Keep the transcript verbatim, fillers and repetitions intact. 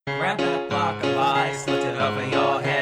Grab that block of ice, lift it over your head.